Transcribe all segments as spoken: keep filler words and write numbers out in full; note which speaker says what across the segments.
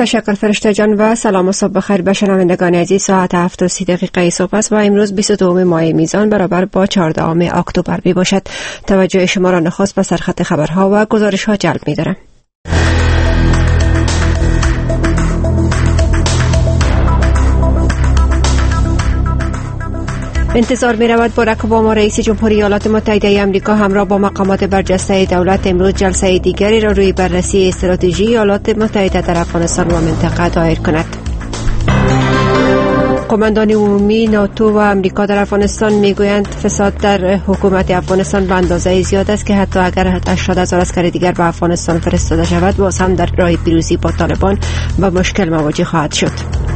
Speaker 1: تشکر فرشته جان و سلام و صبح بخیر به شنوندگان عزیز. ساعت هفت و سی دقیقه صبح است و امروز بیست و دوم ماه میزان برابر با چهاردهم اکتبر می باشد. توجه شما را نخست به سرخط خبرها و گزارش ها جلب می دارم. انتظار می رود باراک اوباما رئیس جمهوری ایالات متحده آمریکا همراه با مقامات برجسته دولت امروز جلسه دیگری را روی بررسی استراتژی ایالات متحده در افغانستان و منطقه دایر کند. قماندان عمومی ناتو و آمریکا در افغانستان میگویند فساد در حکومت افغانستان به اندازه زیاد است که حتی اگر هشتاد هزار عسکر دیگر به افغانستان فرستاده شود باز هم در راه پیروزی با طالبان با مشکل مواجه خواهد شد.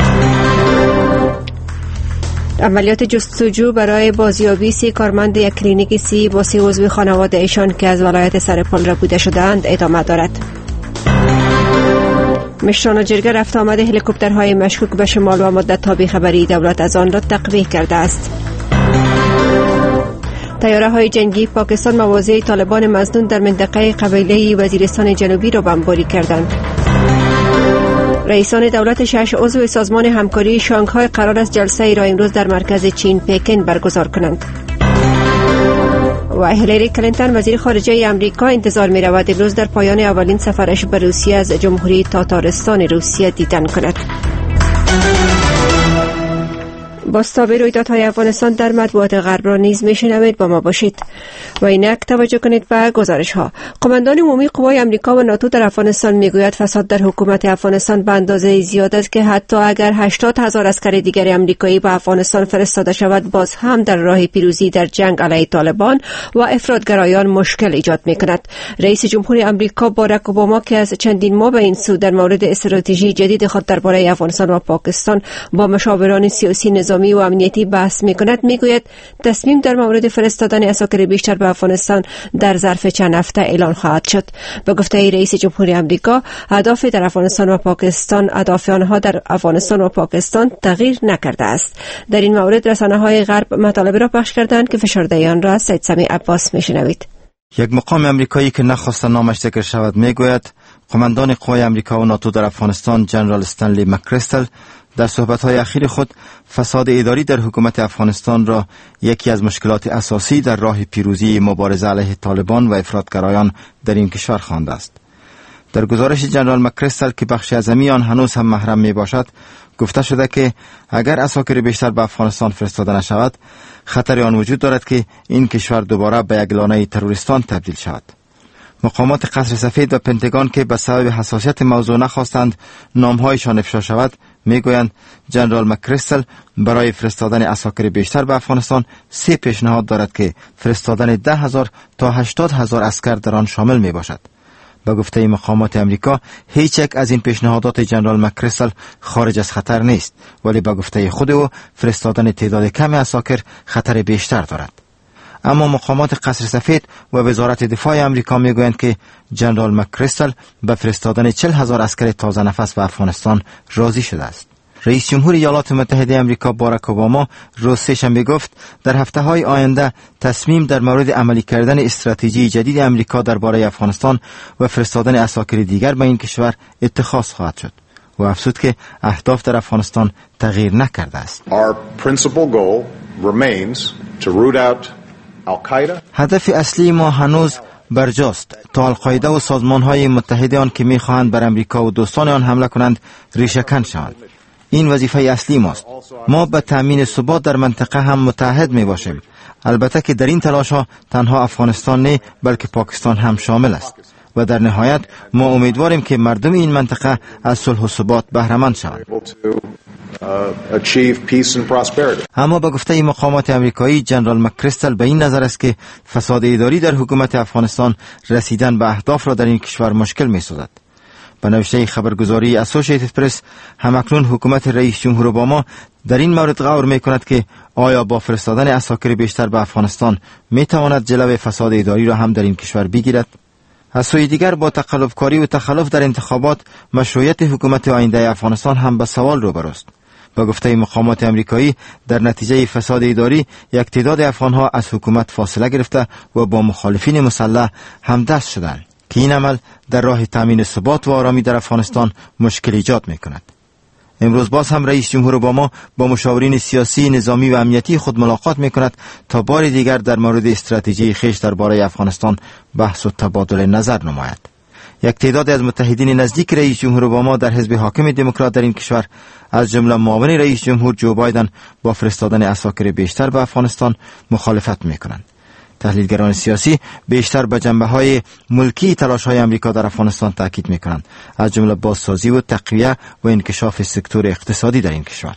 Speaker 1: عملیات جستجو برای بازیابی سی کارمند یک کلینیک سی با سی عضو خانواده ایشان که از ولایت سرپل ربوده شده‌اند ادامه دارد. مشران جرگه رفت آمد هلیکوپترهای مشکوک به شمال و مدت‌ها بی‌خبری دولت از آن را تقویه کرده است. طیاره های جنگی پاکستان مواضع طالبان مظنون در منطقه قبیله وزیرستان جنوبی را بمباری کردند. رئیسان دولت شش عضو سازمان همکاری شانگهای قرار است جلسه ای را امروز در مرکز چین پکن برگزار کنند. و هیلاری کلینتون وزیر خارجه آمریکا انتظار می رود امروز در پایان اولین سفرش به روسیه از جمهوری تاتارستان روسیه دیدن کند. بازتاب رویدادهای افغانستان در مطبوعات غرب را نیز میشنوید، با ما باشید. و اینک توجه کنید به گزارش ها. قماندان عمومی قوای آمریکا و ناتو در افغانستان میگوید فساد در حکومت افغانستان به اندازه زیاد است که حتی اگر هشتاد هزار عسکر دیگر آمریکایی به افغانستان فرستاده شود باز هم در راه پیروزی در جنگ علیه طالبان و افراطگرایان مشکل ایجاد میکند. رئیس جمهوری آمریکا باراک اوباما که از چندین ماه به این سو در مورد استراتژی جدید خود درباره افغانستان و پاکستان با مشاوران سیاسی نظامی و امنیتی بحث میکند میگوید تصمیم در مورد فرستادن عساکر بیشتر به افغانستان در ظرف چند هفته اعلان خواهد شد. به گفته رئیس جمهوری آمریکا اهداف در افغانستان و پاکستان اهداف آنها در افغانستان و پاکستان تغییر نکرده است. در این مورد رسانه‌های غرب مطالب را پخش کردند که فشرده آن را از سید سمیع عباس میشنوید.
Speaker 2: یک مقام آمریکایی که نخواست نامش ذکر شود میگوید قماندان قوای آمریکا و ناتو در افغانستان جنرال استنلی مکریستل در صحبت‌های اخیر خود فساد اداری در حکومت افغانستان را یکی از مشکلات اساسی در راه پیروزی مبارزه علیه طالبان و افراطگرایان در این کشور خوانده است. در گزارش جنرال مکریستل که بخشی از آن هنوز هم محرم می باشد گفته شده که اگر عساکر بیشتر به افغانستان فرستاده نشود خطر آن وجود دارد که این کشور دوباره به یک لانه تروریستان تبدیل شود. مقامات قصر سفید و پنتگان که به سبب حساسیت موضوع نخواستند نامهایشان افشا شود میگویند جنرال مکریستل برای فرستادن عساکر بیشتر به افغانستان سه پیشنهاد دارد که فرستادن ده هزار تا هشتاد هزار عسکر در آن شامل می باشد. به گفته مقامات امریکا هیچ یک از این پیشنهادات جنرال مکریستل خارج از خطر نیست، ولی به گفته خود او فرستادن تعداد کم عساکر خطر بیشتر دارد. اما مقامات قصر سفید و وزارت دفاع آمریکا میگویند که جنرال مکریستل به فرستادن چهل هزار عسکر تازه نفس به افغانستان راضی شده است. رئیس جمهوری ایالات متحده آمریکا باراک اوباما روز سه‌شنبه گفت در هفته‌های آینده تصمیم در مورد عملی کردن استراتژی جدید آمریکا درباره افغانستان و فرستادن عساکر دیگر به این کشور اتخاذ خواهد شد و افزود که اهداف در افغانستان تغییر نکرده است.
Speaker 3: Our principal goal remains to root out
Speaker 2: هدف اصلی ما هنوز برجاست تا القاعده و سازمان‌های متحده آن که می‌خواهند بر امریکا و دوستان آن حمله کنند ریشه‌کن شوند. این وظیفه اصلی ماست. ما به تامین ثبات در منطقه هم متحد می‌باشیم. البته که در این تلاش‌ها تنها افغانستان نه بلکه پاکستان هم شامل است. و در نهایت ما امیدواریم که مردم این منطقه از صلح و ثبات بهره‌مند شوند. اما به گفته مقامات آمریکایی جنرال مکریستل به این نظر است که فساد اداری در حکومت افغانستان رسیدن به اهداف را در این کشور مشکل می‌سازد. به نوشته خبرگزاری اسوسییتد پرس همکنون حکومت رئیس جمهور اوباما در این مورد غور می‌کند که آیا با فرستادن عساکر بیشتر به افغانستان می‌تواند جلوی فساد اداری را هم در این کشور بگیرد. از سوی دیگر با تقلب‌کاری و تخلف در انتخابات مشروعیت حکومت آینده افغانستان هم به سوال روبروست. به گفته مقامات آمریکایی در نتیجه فساد اداری یک تعداد افغان‌ها از حکومت فاصله گرفته و با مخالفین مسلح همدست شدند. که این عمل در راه تامین ثبات و آرامی در افغانستان مشکل ایجاد می‌کند. امروز باز هم رئیس جمهور اوباما با مشاورین سیاسی، نظامی و امنیتی خود ملاقات می‌کند تا بار دیگر در مورد استراتژی خویش درباره افغانستان بحث و تبادل نظر نماید. یک تعداد از متحدین نزدیک رئیس جمهور اوباما در حزب حاکم دموکرات در این کشور از جمله معاون رئیس جمهور جو بایدن با فرستادن عساکر بیشتر به افغانستان مخالفت می‌کنند. تحلیلگران سیاسی بیشتر به جنبه‌های ملکی تلاش‌های آمریکا در افغانستان تاکید می‌کنند، از جمله بازسازی و تقویت و انکشاف سکتور اقتصادی در این کشور.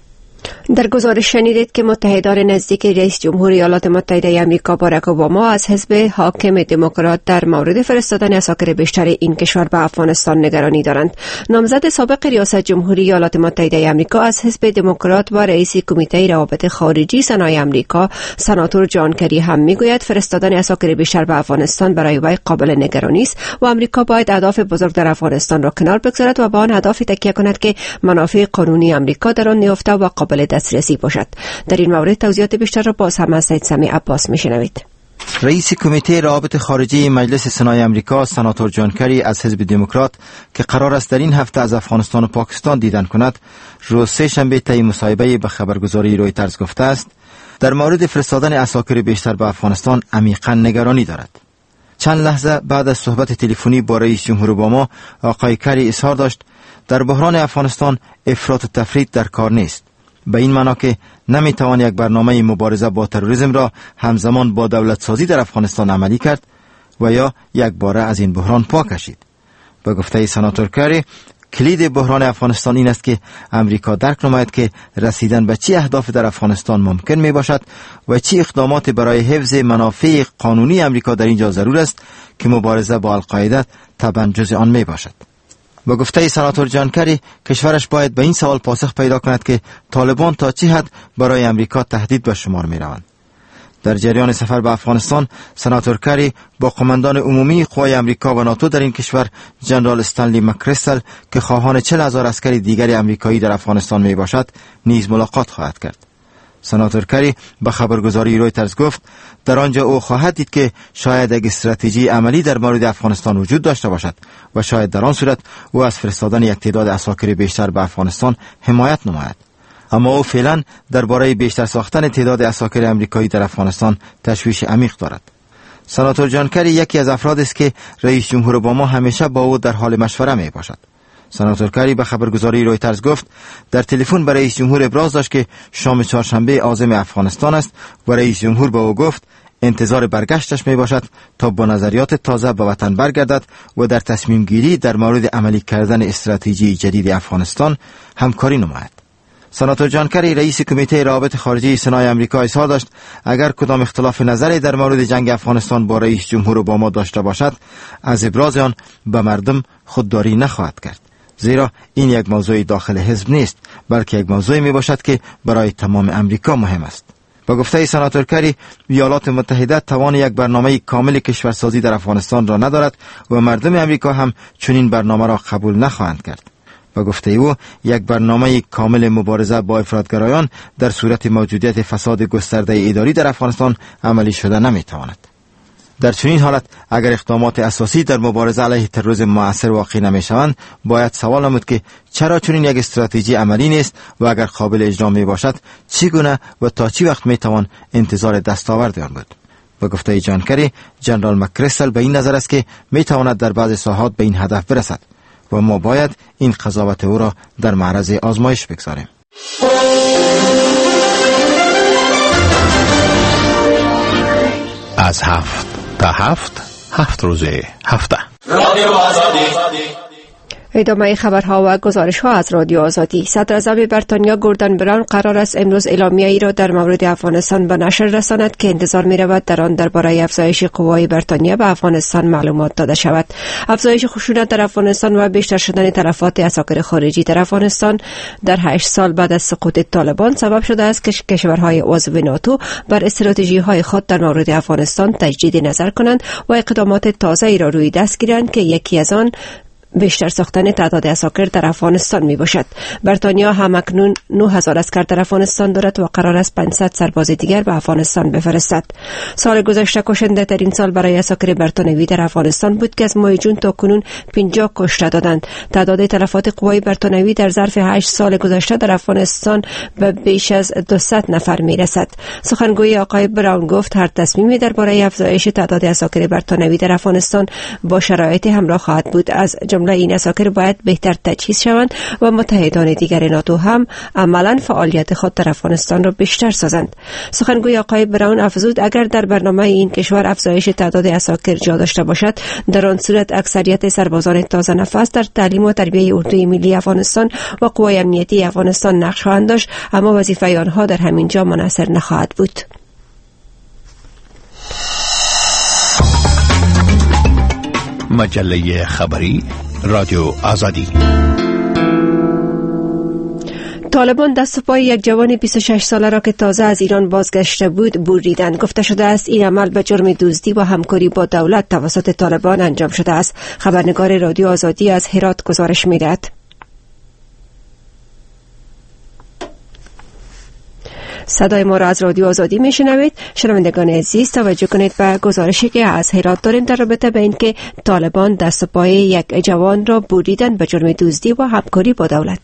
Speaker 1: در گزارش شنیدید که متحدان نزدیک رئیس جمهور ایالات متحده آمریکا باراک اوباما از حزب حاکم دموکرات در مورد فرستادن عساکر بیشتر این کشور به افغانستان نگرانی دارند. نامزد سابق ریاست جمهوری ایالات متحده آمریکا از حزب دموکرات و رئیس کمیته روابط خارجی سنای آمریکا سناتور جان کری هم میگوید فرستادن عساکر بیشتر به افغانستان برای وی قابل نگرانی است و آمریکا باید اهداف بزرگ در افغانستان را کنار بگذارد و به آن اهداف تکیه کند که منافع قانونی آمریکا در آن نهفته و قابل دسترسی باشد. در این مورد توضیحات بیشتر را باز هم از سید سمی عباس میشنوید.
Speaker 2: رئیس کمیته روابط خارجی مجلس سنای آمریکا سناتور جان کری از حزب دموکرات که قرار است در این هفته از افغانستان و پاکستان دیدن کند، روز سه شنبه طی مصاحبه به خبرگزاری رویترز گفته است در مورد فرستادن عساکر بیشتر به افغانستان عمیقا نگرانی دارد. چند لحظه بعد از صحبت تلفنی با رئیس جمهور اوباما، آقای کری اظهار داشت در بحران افغانستان افراط و تفرید در کار نیست، به این معنا که نمیتوان یک برنامه مبارزه با تروریسم را همزمان با دولت سازی در افغانستان عملی کرد و یا یک باره از این بحران پا کشید. به گفته سناتور کری، کلید بحران افغانستان این است که امریکا درک نماید که رسیدن به چه اهداف در افغانستان ممکن می باشد و چه اقدامات برای حفظ منافع قانونی امریکا در اینجا ضرور است که مبارزه با القاعده طبعا جزء آن می باشد. با گفته سناتور جان کری، کشورش باید به این سوال پاسخ پیدا کند که طالبان تا چه حد برای امریکا تهدید به شمار می روند. در جریان سفر به افغانستان، سناتور کری با قماندان عمومی قوای امریکا و ناتو در این کشور جنرال استنلی مکریستل که خواهان چهل هزار عسکر دیگر امریکایی در افغانستان می باشد نیز ملاقات خواهد کرد. سناتور کری به خبرگزاری رویترز گفت در آنجا او خواهد دید که شاید یک استراتژی عملی در مورد افغانستان وجود داشته باشد و شاید در آن صورت او از فرستادن یک تعداد عساکر بیشتر به افغانستان حمایت نماید. اما او فعلا درباره بیشتر ساختن تعداد عساکر امریکایی در افغانستان تشویش عمیق دارد. سناتور جان کری یکی از افراد است که رئیس جمهور اوباما همیشه با او در حال مشوره می باشد. سناتور کری به خبرگزاری رویترز گفت در تلفن به رئیس جمهور ابراز داشت که شام چهارشنبه عازم افغانستان است و رئیس جمهور به او گفت انتظار برگشتش می باشد تا با نظریات تازه به وطن برگردد و در تصمیم گیری در مورد عملی کردن استراتژی جدید افغانستان همکاری نماید. سناتور جان کری رئیس کمیته روابط خارجی سنای آمریکا اظهار داشت اگر کدام اختلاف نظری در مورد جنگ افغانستان با رئیس جمهور اوباما داشته باشد، از ابراز آن به مردم خودداری نخواهد کرد، زیرا این یک موضوع داخل حزب نیست بلکه یک موضوع می باشد که برای تمام امریکا مهم است. با گفته سناتور کری، ایالات متحده توان یک برنامه کامل کشورسازی در افغانستان را ندارد و مردم امریکا هم چنین برنامه را قبول نخواهند کرد. با گفته او یک برنامه کامل مبارزه با افراطگرایان در صورت موجودیت فساد گسترده اداری در افغانستان عملی شده نمیتواند. در چنین حالت اگر اقدامات اساسی در مبارزه علیه تروریسم مؤثر واقع نمیشوند، باید سوال نمود که چرا چنین یک استراتژی عملی نیست و اگر قابل اجرا می باشد چگونه و تا چی وقت میتوان انتظار دستاورد آن بود. با گفته جان کری، جنرال مکریستل به این نظر است که میتواند در بعض ساحات به این هدف برسد و ما باید این قضاوت او را در معرض آزمایش بگذاریم.
Speaker 4: از هفت تا هفت هفت روزه هفته
Speaker 1: رادیو آزادی. ادامه خبرها و گزارش ها از رادیو آزادی. صدر اعظم بریتانیا گوردن براون قرار است امروز اعلامیه ای را در مورد افغانستان به نشر رساند که انتظار می رود در آن درباره افزایش قوای بریتانیا به افغانستان معلومات داده شود. افزایش خشونت در افغانستان و بیشتر شدن تلفات عساکر خارجی در افغانستان در هشت سال بعد از سقوط طالبان سبب شده است که کشورهای عضو ناتو بر استراتژی های خود در مورد افغانستان تجدید نظر کنند و اقدامات تازه‌ای را روی دست گیرند که یکی از آن بیشتر ساختن تعداد عساکر در افغانستان می باشد. بریتانیا همکنون نه هزار عسکر در افغانستان دارد و قرار است پانصد سرباز دیگر به افغانستان بفرستد. سال گذشته کشنده ترین سال برای عساکر بریتانیایی در افغانستان بود که از ماه جون تا کنون پنجاه کشته دادند. تعداد تلفات قوای بریتانیایی در ظرف هشت سال گذشته در افغانستان به بیش از دویست نفر می رسد. سخنگوی آقای براون گفت هر تصمیمی درباره افزایش تعداد عساکر بریتانیایی در افغانستان با شرایط همراه خواهد بود. از جمله این عساکر باید بهتر تجهیز شوند و متحدان دیگر ناتو هم عملاً فعالیت خود در افغانستان را بیشتر سازند. سخنگوی آقای براون افزود اگر در برنامه این کشور افزایش تعداد عساکر جا داشته باشد، در آن صورت اکثریت سربازان تازه نفس در تعلیم و تربیت اردوی ملی افغانستان و قوای امنیتی افغانستان نقش خواهند داشت، اما وظیفه آنها در همین جا منحصر نخواهد بود.
Speaker 4: مجله خبری رادیو آزادی.
Speaker 1: طالبان دست و پای یک جوان بیست و شش ساله را که تازه از ایران بازگشته بود بریدند. گفته شده است این عمل به جرم دزدی و همکاری با دولت توسط طالبان انجام شده است. خبرنگار رادیو آزادی از هرات گزارش می‌دهد. صدای ما را از رادیو آزادی میشنوید. شنوندگان عزیز توجه کنید به گزارشی که از هرات داریم در رابطه به اینکه طالبان دست و پای یک جوان را بریدند به جرم دزدی و همکاری با دولت.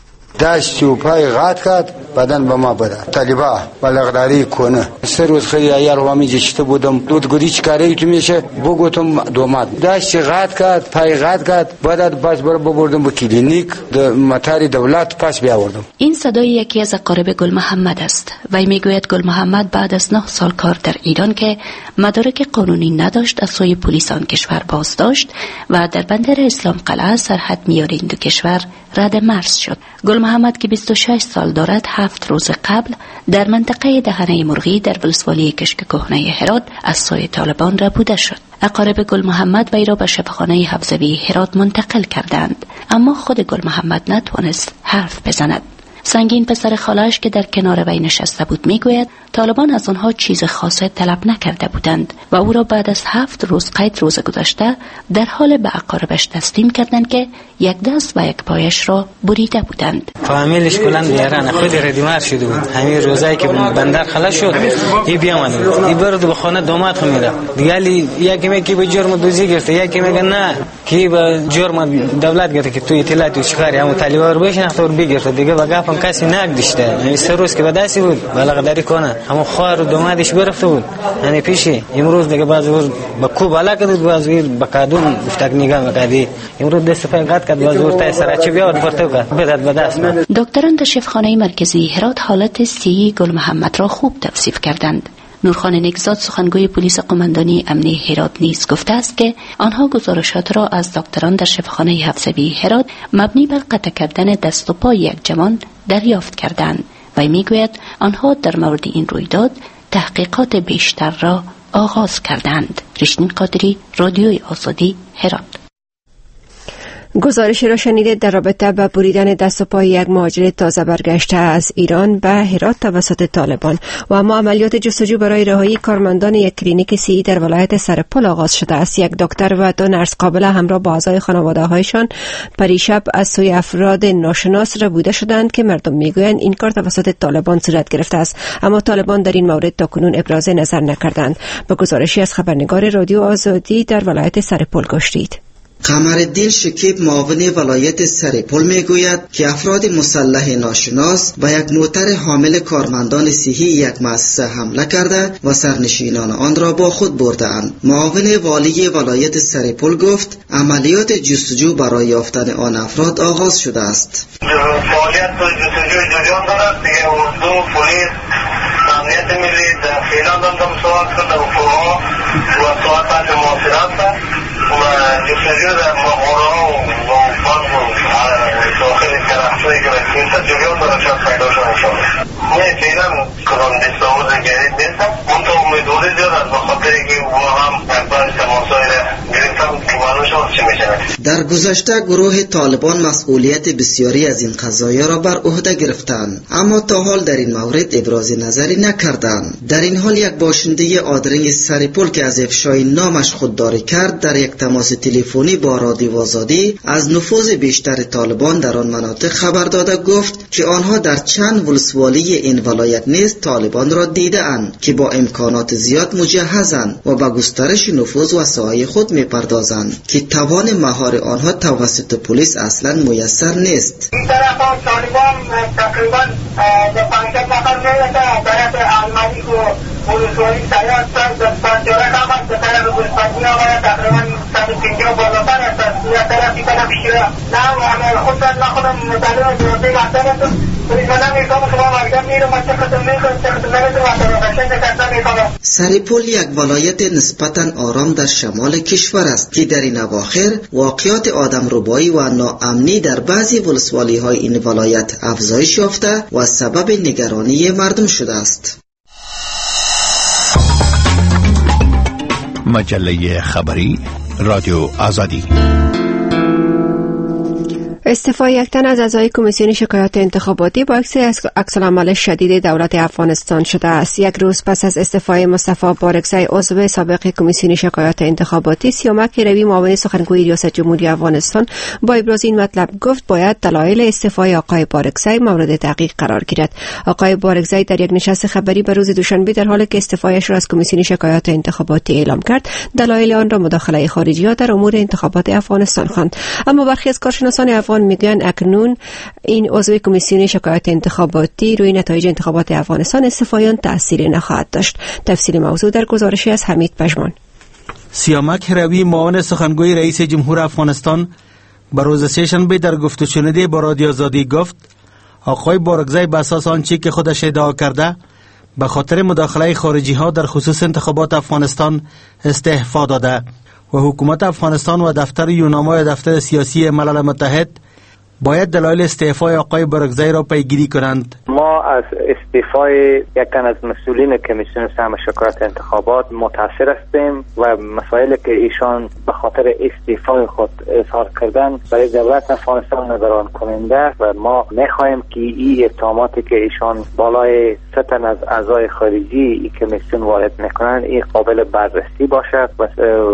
Speaker 5: دست و پای قطع کرد، بدن به ما بده طالبا بلغداری کنه. سه روز خیلی ایار و می جشته بودم دود گودی چکاری تو میشه بگوتم دومد دست قطع کرد، پای قطع کرد، بعد پس بر بردم به کلینیک مطار دولت پس بیاوردم.
Speaker 6: این صدای یکی از اقارب گل محمد است. وی میگوید گل محمد بعد از نه سال کار در ایران که مدارک قانونی نداشت از سوی پلیس آن کشور بازداشت و در بندر اسلام قلعه سرحد میان این دو کشور رد مرز شد. گل محمد که بیست و شش سال دارد هفت روز قبل در منطقه دهنه مرغی در ولسوالی کشک کهنه هرات از سوی طالبان ربوده شد. اقارب گل محمد وی را به شفاخانه حفظوی هرات منتقل کردند، اما خود گل محمد نتوانست حرف بزند. سنگین پسر خاله‌اش که در کنار وی نشسته بود میگوید طالبان از آنها چیز خاصی طلب نکرده بودند و او را بعد از هفت روز قید روز گذشته در حال به اقاربش تسلیم کردند که یک دست و یک پایش را بریده بودند.
Speaker 7: فامیلش کلان بیارن خود ردیمار شده بود. همین روزایی که بندر خلاص شد ای بیامد ای برد به خانه داماد خو میره دیگه یکی میگه به جرم دوزی گرفته، یکی میگه نه کی به جرم دولت گرفته که تو اطلاعات و چیکاری هم طالبان رو بشناخت و بگیرته دیگه وقف کسی نگدیشته. یعنی سه روز که بداسی بود بلغداری کنه همون خواهر و دامادش برفته بود یعنی پیشی. امروز دیگه بعضی روز با کو بالا کرد بعضی با کادون گفتک نگاه میکردی. امروز دست پای قد کرد بعضی ورته سراچی بیاد پرتو کرد بدات بداس.
Speaker 6: دکتران در شفاخانه مرکزی هرات حالت صحی گل محمد را خوب توصیف کردند. نورخان نگزاد سخنگوی پلیس قماندانی امنی هرات نیز گفته است که آنها گزارشات را از دکتران در شفاخانه حفظوی هرات مبنی بر قطع کردن دست و پای یک جوان دریافت کردند و میگوید آنها در مورد این رویداد تحقیقات بیشتر را آغاز کردند. رشدین قادری، رادیوی آزادی، هرات.
Speaker 1: گزارشی را شنیدید در رابطه با بریدن دست و پای یک مهاجر تازه برگشته از ایران به هرات توسط طالبان. و اما عملیات جستجو برای رهایی کارمندان یک کلینیک صحی در ولایت سرپل آغاز شده است. یک دکتر و دو نرس قابله همراه با اعضای خانواده‌هایشان پریشب از سوی افراد ناشناس ربوده شدند که مردم میگویند این کار توسط طالبان صورت گرفته است، اما طالبان در این مورد تاکنون ابراز نظر نکردند. به گزارشی از خبرنگار رادیو آزادی در ولایت سرپل گشتید.
Speaker 8: قمرالدین شکیب معاون ولایت سرپل میگوید که افراد مسلح ناشناس با یک موتر حامل کارمندان صحی یک مؤسسه حمله کرده و سرنشینان آن را با خود برده‌اند. معاون والی ولایت سرپل گفت عملیات جستجو برای یافتن آن افراد آغاز شده است.
Speaker 9: فعالیت جستجو جریان دارد دیگه اردو پلیس امنیت ملی در فعلا دارم سوال کرده و فوها و ساعت معاصرت و جستجو در مغاره و بانک و داخل کرخصایی که رسیم تا جریان دارد شاید پیدا شده شده نه فعلا کنم دستاوز جدید نیستم اون تا امیدواری زیاد است بخاطر که او هم اکبر تماسایی را گرفتم که معلوم شد چی میشود.
Speaker 8: در گذشته گروه طالبان مسئولیت بسیاری از این قضایا را بر عهده گرفتند، اما تا حال در این مورد ابراز نظری نکردند. در این حال یک باشنده آدرنگ سرپل که از افشای نامش خودداری کرد در یک تماس تلفنی با رادیو آزادی از نفوذ بیشتر طالبان در آن مناطق خبر داده گفت که آنها در چند ولسوالی این ولایت نیز طالبان را دیده‌اند که با امکانات زیاد مجهزند و به گسترش نفوذ و سعی خود می‌پردازند که توان مهار آنها توسط پلیس اصلا میسر نیست.
Speaker 9: این طرف طالبان تقریبا در پنجاه نفر میرسه، طرف علمانی و ولسوالی سیاد در پنجاه نفر در طرف گستانی آمده تقریبا صد و پنجاه بالاتر است. یا طرفی طرف شیره نه و همه خود در نخودم مطالعه جوازه محتر است.
Speaker 8: سرپل یک ولایت نسبتاً آرام در شمال کشور است که در این اواخر واقعات آدمربایی و ناامنی در بعضی ولسوالی های این ولایت افزایش یافته و سبب نگرانی مردم شده است.
Speaker 4: مجله خبری رادیو آزادی.
Speaker 1: استعفای یک تن از اعضای کمیسیون شکایات انتخاباتی با عکس‌العمل شدید دولت افغانستان شده است. یک روز پس از استعفای مصطفی بارکزی عضو سابق کمیسیون شکایات انتخاباتی، سیامک روی معاون سخنگوی ریاست جمهوری افغانستان با ابراز این مطلب گفت باید دلایل استعفای آقای بارکزی مورد تحقیق قرار گیرد. آقای بارکزی در یک نشست خبری به روز دوشنبه در حالی که استعفایش را از کمیسیون شکایات انتخاباتی اعلام کرد، دلایل آن را مداخله خارجی‌ها در امور انتخابات افغانستان خواند. اما برخی از کارشناسان افغان میگن اکنون این عضو کمیسیون شکایات انتخاباتی روی نتایج انتخابات افغانستان استعفایان تأثیری نخواهد داشت. تفصیل موضوع در گزارشی از حمید پژمان.
Speaker 10: سیامک روی معاون سخنگوی رئیس جمهور افغانستان به روز سه‌شنبه در گفت و شنود با رادیو آزادی گفت آقای بارکزی به اساس آنچه که خودش ادعا کرده به خاطر مداخله خارجی ها در خصوص انتخابات افغانستان استعفا داده و حکومت افغانستان و دفتر یوناما و دفتر سیاسی ملل متحد باید دلایل استعفای آقای بارکزی را پیگیری کنند.
Speaker 11: ما از استعفای یکن از مسئولین کمیسیون سهم شکایات انتخابات متاثر هستیم و مسائلی که ایشان به خاطر استعفای خود اظهار کردن برای دولت افغانستان نگران کننده و ما میخواهیم که این اتهاماتی که ایشان بالای ستن از اعضای خارجی این کمیسیون وارد میکنن این قابل بررسی باشد و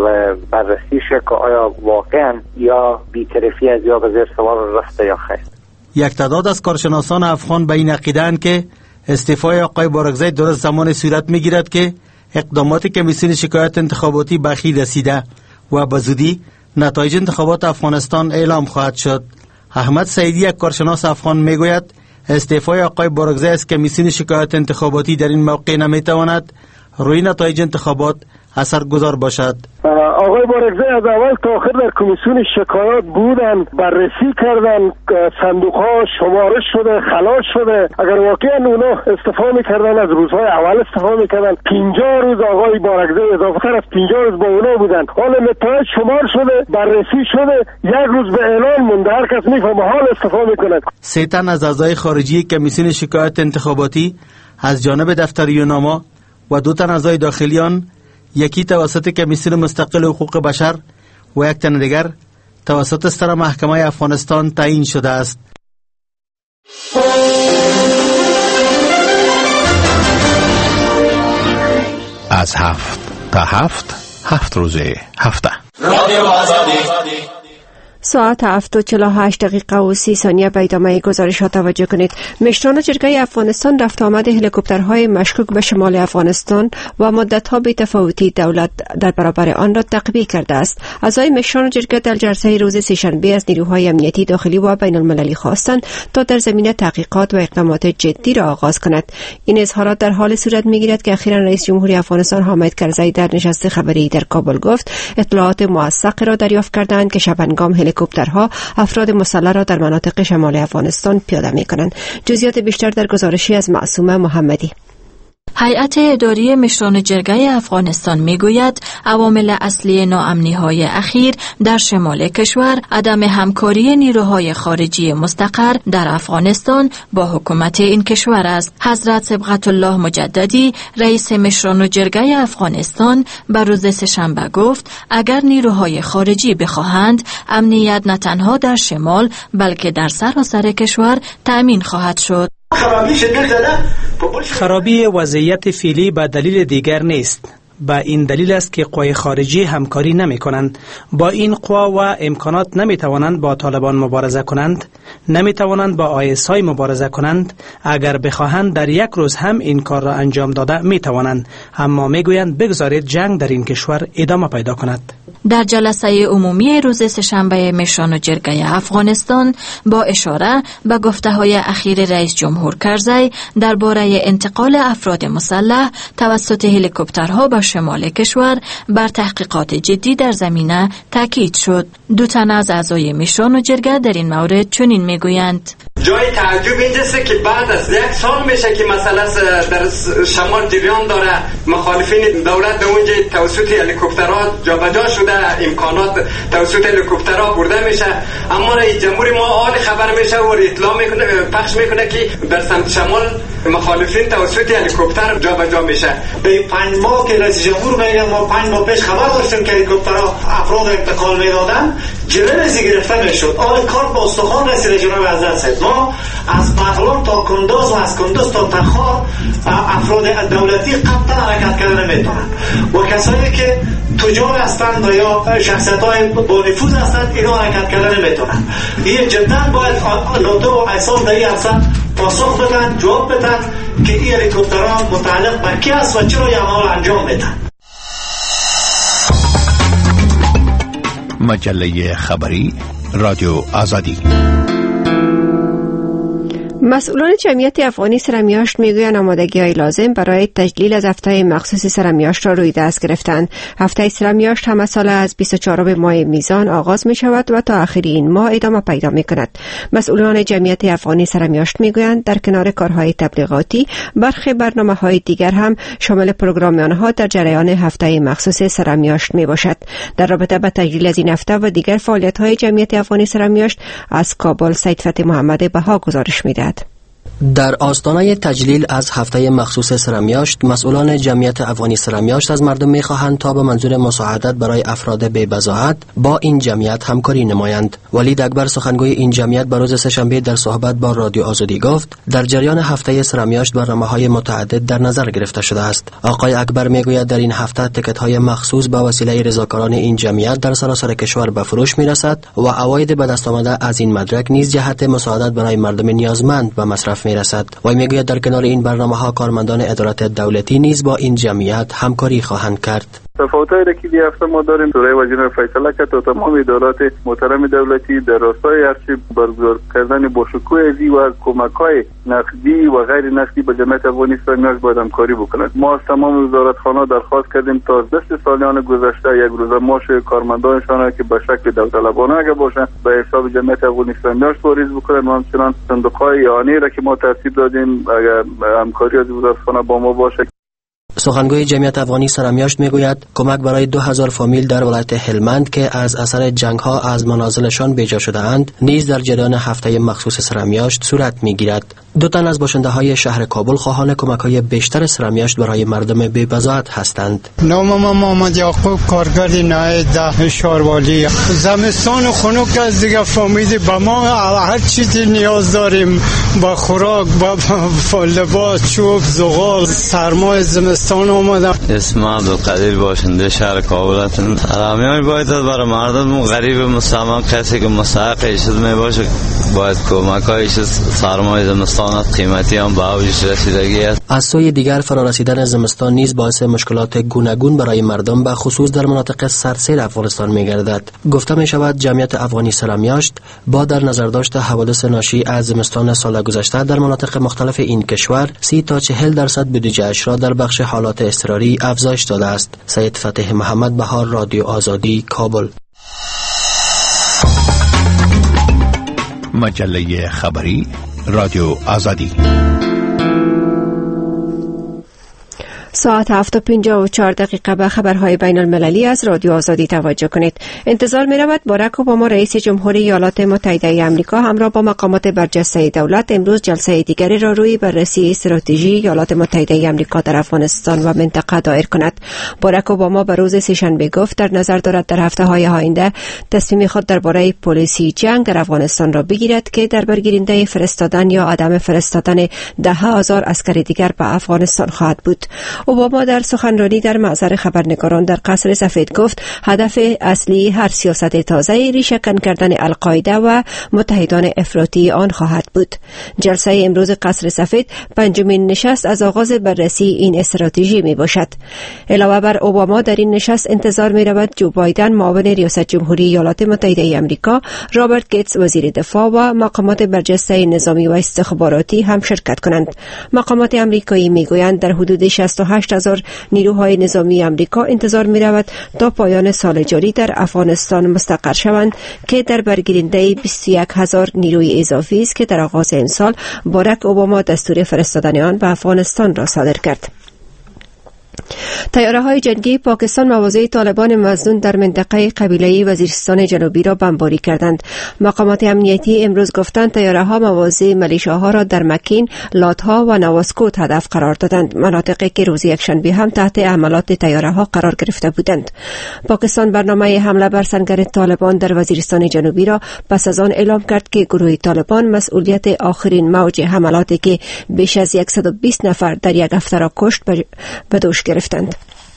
Speaker 11: بررسی شه که آیا واقعا یا بی‌طرفی از یا به زیر سوال رفته یا خیر.
Speaker 10: یک تعداد از کارشناسان افغان به این عقیده‌اند که استعفای آقای بارکزی درست زمان صورت میگیرد که اقدامات کمیسیون شکایات انتخاباتی به اخیر رسیده و به زودی نتایج انتخابات افغانستان اعلام خواهد شد. احمد سعیدی یک کارشناس افغان میگوید استعفای آقای بارکزی از کمیسیون شکایات انتخاباتی در این موقع نمیتواند روی نتایج انتخابات اثرگذار باشد.
Speaker 12: آقای بارکزی از اول تا آخر در کمیسیون شکایات بودن، بررسی کردن، صندوق ها شمارش شده، خلاص شده. اگر واقعا اونا استفاده میکردن از روزهای اول استفاده میکردن، پنجاه روز آقای بارکزی اضافه تر از پنجاه روز با اونا بودن. حالا نتایج شمار شده، بررسی شده، یک روز به اعلان مونده، هر کس میفهمه حال استفاده میکنه.
Speaker 10: سه تن از اعضای خارجی کمیسیون شکایات انتخاباتی از جانب دفتر یوناما و دو تن اعضای داخلیان، یکی توسط کمیسیون مستقل حقوق بشر و یک تن دیگر توسط ستره محکمه افغانستان تعیین شده است.
Speaker 4: از هفت تا هفت هفت روزه هفته
Speaker 1: رادیو آزادی. ساعت هفت و چهل و هشت دقیقه و سی ثانیه به ادامه گزارش ها توجه کنید. مشران جرگه افغانستان رفت آمد هلیکوپترهای مشکوک به شمال افغانستان و مدت‌ها بی تفاوتی دولت در برابر آن را تقویه کرده است. اعضای مشران جرگه در جلسه روز سه‌شنبه از نیروهای امنیتی داخلی و بین المللی خواستند تا در زمینه تحقیقات و اقدامات جدی را آغاز کند. این اظهارات در حال صورت می‌گیرد که اخیراً رئیس جمهوری افغانستان حامد کرزی در نشست خبری در کابل گفت اطلاعات موثق را دریافت کردند که شبانگام هلیکوپترها افراد مسلح را در مناطق شمال افغانستان پیاده می‌کنند. جزئیات بیشتر در گزارشی از معصومه محمدی.
Speaker 13: هیئت اداری مشران جرگه افغانستان میگوید عوامل اصلی ناامنی‌های اخیر در شمال کشور عدم همکاری نیروهای خارجی مستقر در افغانستان با حکومت این کشور است. حضرت صبغت الله مجددی رئیس مشران جرگه افغانستان بر روز سه‌شنبه گفت اگر نیروهای خارجی بخواهند امنیت نه تنها در شمال بلکه در سراسر کشور تأمین خواهد شد.
Speaker 14: خرابی وضعیت فعلی به دلیل دیگر نیست. با این دلیل است که قوای خارجی همکاری نمی کنند. با این قوا و امکانات نمی توانند با طالبان مبارزه کنند، نمی توانند با آی اس آی مبارزه کنند. اگر بخواهند در یک روز هم این کار را انجام داده می توانند، اما می گویند بگذارید جنگ در این کشور ادامه پیدا کند.
Speaker 13: در جلسه عمومی روز سه‌شنبه مشران و جرگه افغانستان با اشاره به گفته‌های اخیر رئیس جمهور کرزی درباره انتقال افراد مسلح توسط هلیکوپترها به شمال کشور بر تحقیقات جدی در زمینه تاکید شد. دو تن از اعضای مشران و جرگه در این مورد چنین میگویند:
Speaker 15: جای تعجب اینجاست که بعد از یک سال میشه که مسئله در شمال جریان داره، مخالفین دولت در اونجا توسط هلیکوپترها جابجا شده، امکانات توسط هلیکوپترها برده میشه، اما رئیس جمهور ما حال خبر میشه و اطلاع میکنه پخش میکنه که در سمت شمال مخالفین توسط هلیکوپتر جابجا میشه.
Speaker 16: به پنج ماه که رئیس جمهور میگه ما پنج ماه پیش خبر داشتیم که هلیکوپترها افراد انتقال میدادن، جلوی ازی گرفته میشد. آن کار با استخوان رسیده جناب حضرت. ما از پهلوان تا کندوز و از کندوز تا تخار افراد دولتی قطعا حرکت کردن نمیتونن و کسایی که تجار هستند و یا شخصیت های با نفوذ هستند اینا حرکت کردن نمیتونن. این جدا باید ناتو و ایسان در این اصلا پاسخ بدن، جواب بدن که این هلیکوپترها متعلق به کی است و چرا این عمل انجام میدن.
Speaker 4: مجله خبری رادیو آزادی.
Speaker 1: مسئولان جمعیت افغانی سرمیاشت میگویند آمادگی‌های لازم برای تجلیل از هفته مخصوص سرمیاشت را روی دست گرفتند. هفته سرمیاشت همه ساله از بیست و چهارم ماه میزان آغاز می شود و تا آخر این ماه ادامه پیدا می کند. مسئولان جمعیت افغانی سرمیاشت میگویند در کنار کارهای تبلیغاتی برخی برنامه‌های دیگر هم شامل پروگرام آنها در جریان هفته مخصوص سرمیاشت می باشد. در رابطه با تجلیل از این هفته و دیگر فعالیت‌های جمعیت افغانی سرمیاشت از کابل سید فتح محمد بها گزارش می‌دهد.
Speaker 17: در آستانه تجلیل از هفته مخصوص سرمیاشت، مسئولان جمعیت افغانی سرمیاشت از مردم می‌خواهند تا به منظور مساعدت برای افراد بی‌بضاعت با این جمعیت همکاری نمایند. ولید اکبر سخنگوی این جمعیت بر روز سه‌شنبه در صحبت با رادیو آزادی گفت در جریان هفته سرمیاشت برنامه‌های متعدد در نظر گرفته شده است. آقای اکبر میگوید در این هفته تکت‌های مخصوص به وسیله رضاکاران این جمعیت در سراسر کشور به فروش می‌رسد و عواید به دست آمده از این مدرک نیز جهت مساعدت برای مردم نیازمند به مصرف میرسد. و میگوید در کنار این برنامه‌ها کارمندان ادارات دولتی نیز با این جمعیت همکاری خواهند کرد.
Speaker 18: تفاوت‌هایی را که هفته ما داریم سوره وزیر فیصله کرد تا تمام ادارات محترم دولتی در راستای ارشیو برگزار کردن با شکوه ازی و کمک‌های نقدی و غیر نقدی به جمعیت افغانی سرمیاشت باید همکاری بکنند. ما از تمام وزارتخانه‌ها درخواست کردیم تا از دست سالیان گذشته یک روزه معاش کارمندانشان که به شکل داوطلبانه اگه باشند به حساب جمعیت افغانی سرمیاشت واریز بکنند و همچنین صندوق‌های اعانه‌ای را که ما ترتیب دادیم اگر همکاری از وزارتخانه با ما باشه.
Speaker 17: سخنگوی جمعیت افغانی سرمیاشت میگوید کمک برای دو هزار فامیل در ولایت هلمند که از اثر جنگ ها از منازلشان بیجا شده اند نیز در جریان هفته مخصوص سرمیاشت صورت میگیرد. دو تن از باشنده های شهر کابل خواهان کمک های بیشتر سرمیاشت برای مردم بی‌بضاعت هستند.
Speaker 19: نام من محمد یعقوب، کارگرد نهاد شاروالی. زمستان خنک از دیگه فامیل با ما هر چیزی نیاز داریم، با خوراک، با لباس، چوب، زغال. سرمای زمستان اومدم.
Speaker 20: اسم عبدالقدیر، باشنده شهر کابل هستم. ارامیان باید برای مردم غریب مستعمل کسی که مستحق شد می باشه باید کمک های سرمای زمستان قیمتی هم به اوجش رسیدگی است.
Speaker 17: از سوی دیگر فرارسیدن زمستان نیز باعث مشکلات گوناگون برای مردم به خصوص در مناطق سرسیر افغانستان می‌گردد. گفته می شود جمعیت افغانی سرمیاشت با در نظر داشت حوادث ناشی از زمستان سال گذشته در مناطق مختلف این کشور سی تا چهل درصد بودجه اش را در بخش حالات اضطراری افزایش داده است. سید فتح محمد بها، رادیو آزادی، کابل.
Speaker 4: مجله خبری رادیو آزادی.
Speaker 1: ساعت هفت و پنجاه و چهار دقیقه به خبرهای بین المللی از رادیو آزادی توجه کنید. انتظار می رود باراک اوباما رئیس جمهوری ایالات متحده آمریکا همراه با مقامات برجسته دولت امروز جلسه دیگری را روی بررسی استراتژی ایالات متحده آمریکا در افغانستان و منطقه دایر کند. باراک اوباما به روز سه‌شنبه گفت در نظر دارد در هفته‌های آینده تصمیم خود درباره پلیسی جنگ در افغانستان را بگیرد که در برگیرنده فرستادن یا عدم فرستادن ده هزار عسکر دیگر به افغانستان خواهد بود. اوباما در سخنرانی در محضر خبرنگاران در قصر سفید گفت هدف اصلی هر سیاست تازه ریشه‌کن کردن القاعده و متحدان افراطی آن خواهد بود. جلسه امروز قصر سفید پنجمین نشست از آغاز بررسی این استراتژی می باشد. علاوه بر اوباما در این نشست انتظار می رود جو بایدن معاون ریاست جمهوری ایالات متحده آمریکا، رابرت گیتس وزیر دفاع و مقامات برجسته نظامی و استخباراتی هم شرکت کنند. مقامات آمریکایی می گویند در حدود شصت و هشت هزار نیروهای نظامی آمریکا انتظار می رود تا پایان سال جاری در افغانستان مستقر شوند که در برگیرنده بیست و یک هزار نیروی اضافی است که در آغاز این سال باراک اوباما دستور فرستادن آن به افغانستان را صادر کرد. طیاره‌های جنگی پاکستان مواضع طالبان مظنون در منطقه قبیله‌ای وزیرستان جنوبی را بمباری کردند. مقامات امنیتی امروز گفتند طیاره‌ها مواضع ملیشیاها را در مکین، لاتها و نواسکوت هدف قرار دادند، مناطقی که روز یکشنبه هم تحت حملات طیاره‌ها قرار گرفته بودند. پاکستان برنامه حمله بر سنگر طالبان در وزیرستان جنوبی را پس از آن اعلام کرد که گروه طالبان مسئولیت آخرین موج حملاتی که بیش از صد و بیست نفر در یک هفته را کشت به دوش گرفتند.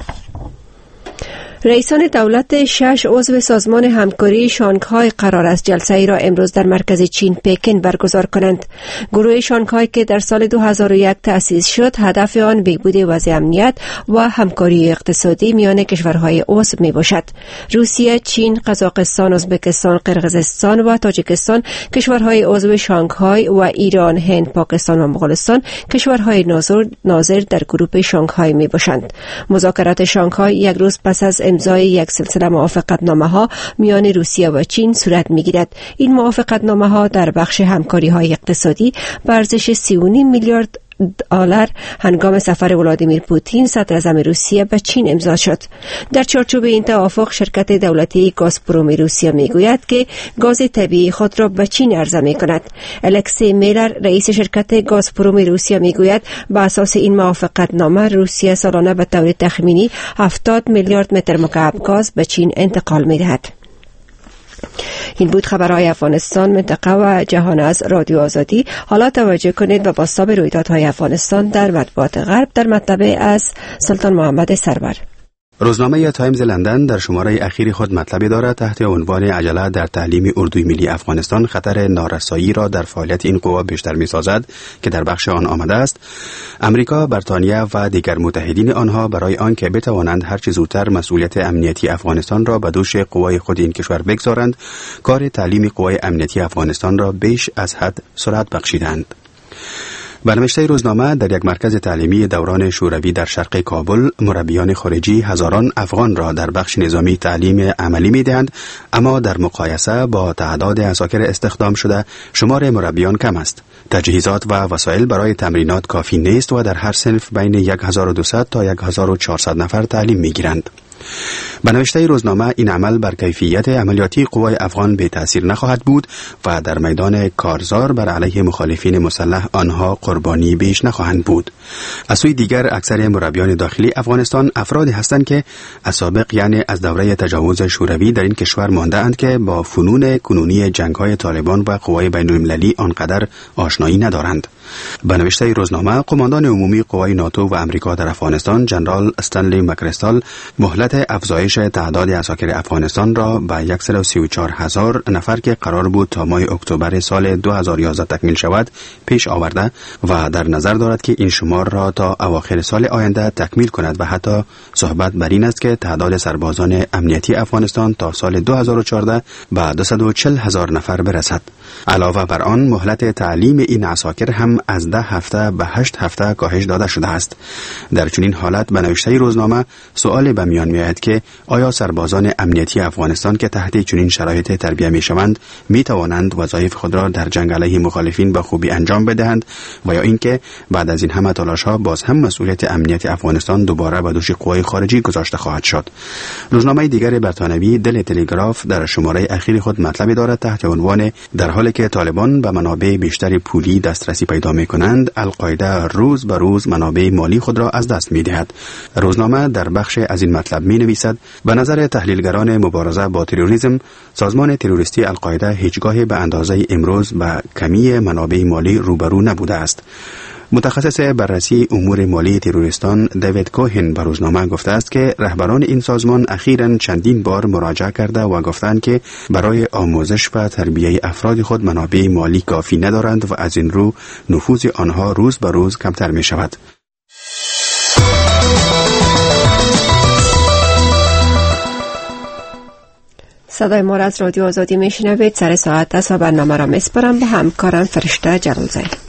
Speaker 1: رئیسان دولت شش عضو سازمان همکاری شانگهای قرار است جلسه ای را امروز در مرکز چین پکن برگزار کنند. گروه شانگهای که در سال دو هزار و یک تأسیس شد، هدف آن بهبود وضع امنیت و همکاری اقتصادی میان کشورهای عضو می باشد. روسیه، چین، قزاقستان، ازبکستان، قرقیزستان و تاجیکستان کشورهای عضو شانگهای و ایران، هند، پاکستان و مغولستان کشورهای ناظر ناظر در گروه شانگهای می باشند. مذاکرات شانگهای یک روز پس از امضای یک سلسله موافقتنامه‌ها میان روسیه و چین صورت می‌گیرد. این موافقتنامه‌ها در بخش همکاری‌های اقتصادی به ارزش سی و نیم میلیارد دلار هنگام سفر ولادیمیر پوتین صدر اعظم روسیه به چین امضا شد. در چارچوب این توافق شرکت دولتی گازپروم روسیه میگوید که گاز طبیعی خود را به چین عرضه میکند. الکسی میلر رئیس شرکت گازپروم روسیه میگوید به اساس این موافقتنامه روسیه سالانه به طور تخمینی هفتاد میلیارد متر مکعب گاز به چین انتقال میدهد. این بود خبرهای افغانستان، منطقه و جهان از رادیو آزادی. حالا توجه کنید به بازتاب رویدادهای افغانستان در مطبوعات غرب در مطبع از سلطان محمد سرور.
Speaker 21: روزنامه تایمز لندن در شماره اخیر خود مطلبی دارد تحت عنوان عجله در تعلیم اردوی ملی افغانستان خطر نارسایی را در فعالیت این قوا بیشتر می‌سازد که در بخش آن آمده است. امریکا، بریتانیا و دیگر متحدین آنها برای آنکه بتوانند هر چه زودتر مسئولیت امنیتی افغانستان را به دوش قوای خود این کشور بگذارند، کار تعلیم قوای امنیتی افغانستان را بیش از حد سرعت بخشیدند. به نوشته روزنامه در یک مرکز تعلیمی دوران شوروی در شرق کابل، مربیان خارجی هزاران افغان را در بخش نظامی تعلیم عملی می‌دهند، اما در مقایسه با تعداد عساکر استخدام شده شمار مربیان کم است. تجهیزات و وسایل برای تمرینات کافی نیست و در هر صنف بین هزار و دویست تا هزار و چهارصد نفر تعلیم می‌گیرند. به نوشته روزنامه این عمل بر کیفیت عملیاتی قوای افغان به تأثیر نخواهد بود و در میدان کارزار بر علیه مخالفین مسلح آنها قربانی بیش نخواهند بود. از سوی دیگر اکثر مربیان داخلی افغانستان افرادی هستند که از سابق یعنی از دوره تجاوز شوروی در این کشور مانده اند که با فنون کنونی جنگ‌های طالبان و قوای بین‌المللی آنقدر آشنایی ندارند. به نوشته روزنامه قماندان عمومی قوای ناتو و امریکا در افغانستان جنرال استنلی مکریستال مهلت افزایش تعداد عساکر افغانستان را به صد و سی و چهار هزار نفر که قرار بود تا ماه اکتبر سال دو هزار و یازده تکمیل شود پیش آورده و در نظر دارد که این شمار را تا اواخر سال آینده تکمیل کند و حتی صحبت بر این است که تعداد سربازان امنیتی افغانستان تا سال دو هزار و چهارده به دویست و چهل هزار نفر برسد. علاوه بر آن مهلت تعلیم این عساکر هم از ده هفته به هشت هفته کاهش داده شده است. در چنین حالت به نوشته روزنامه سؤال به میان میآید که آیا سربازان امنیتی افغانستان که تحت چنین شرایط تربیت می شوند می توانند وظایف خود را در جنگ علیه مخالفین به خوبی انجام بدهند و یا اینکه بعد از این همه تلاش ها باز هم مسئولیت امنیت افغانستان دوباره به دوش قوای خارجی گذاشته خواهد شد. روزنامه دیگر برتانوی دل تلگراف در شماره اخیر خود مطلبی دارد تحت عنوان در حالی که طالبان به منابع بیشتر پولی دسترسی پیدا می کنند، القاعده روز به روز منابع مالی خود را از دست می دهد. روزنامه در بخش از این مطلب می نویسد به نظر تحلیلگران مبارزه با تروریسم، سازمان تروریستی القاعده هیچگاه به اندازه امروز به کمی منابع مالی روبرو نبوده است. متخصص بررسی امور مالی تروریستان دیوید کوهن به روزنامه گفته است که رهبران این سازمان اخیراً چندین بار مراجعه کرده و گفتند که برای آموزش و تربیت افراد خود منابع مالی کافی ندارند و از این رو نفوذ آنها روز به روز کمتر می شود.
Speaker 1: صدای ما را از رادیو آزادی می شنوید. سر ساعت ده برنامه را میسپارم به همکارم فرشته جلالزی.